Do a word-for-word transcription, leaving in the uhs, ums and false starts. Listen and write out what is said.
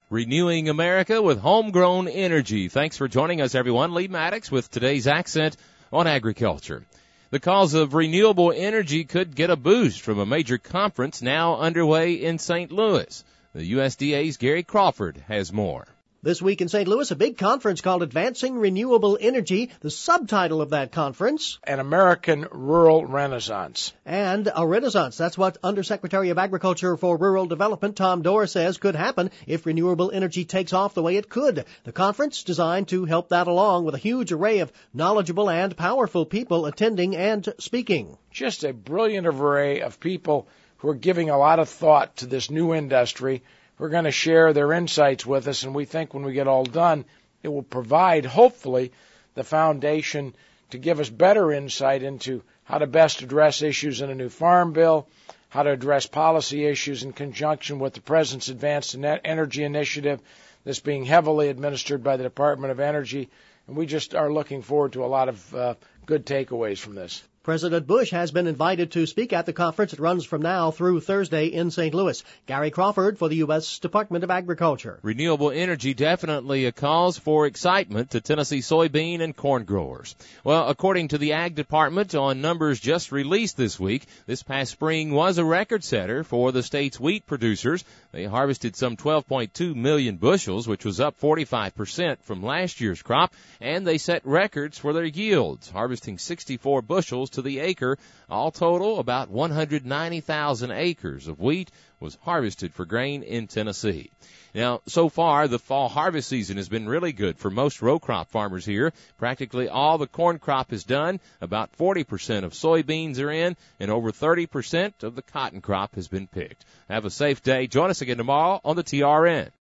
Renewing America with homegrown energy. Thanks for joining us, everyone. Lee Maddox with today's accent on agriculture. The cause of renewable energy could get a boost from a major conference now underway in Saint Louis. The U S D A's Gary Crawford has more. This week in Saint Louis, a big conference called Advancing Renewable Energy. The subtitle of that conference, An American Rural Renaissance. And a renaissance. That's what Undersecretary of Agriculture for Rural Development Tom Dorr says could happen if renewable energy takes off the way it could. The conference designed to help that along with a huge array of knowledgeable and powerful people attending and speaking. Just a brilliant array of people who are giving a lot of thought to this new industry. We're going to share their insights with us, and we think when we get all done, it will provide, hopefully, the foundation to give us better insight into how to best address issues in a new farm bill, how to address policy issues in conjunction with the President's Advanced Energy Initiative that's being heavily administered by the Department of Energy, and we just are looking forward to a lot of uh, good takeaways from this. President Bush has been invited to speak at the conference. It runs from now through Thursday in Saint Louis. Gary Crawford for the U S Department of Agriculture. Renewable energy definitely a cause for excitement to Tennessee soybean and corn growers. Well, according to the Ag Department, on numbers just released this week, this past spring was a record setter for the state's wheat producers. They harvested some twelve point two million bushels, which was up forty-five percent from last year's crop, and they set records for their yields, harvesting sixty-four bushels to the acre. All total, about one hundred ninety thousand acres of wheat was harvested for grain in Tennessee. Now, so far, the fall harvest season has been really good for most row crop farmers here. Practically all the corn crop is done. About forty percent of soybeans are in, and over thirty percent of the cotton crop has been picked. Have a safe day. Join us again tomorrow on the T R N.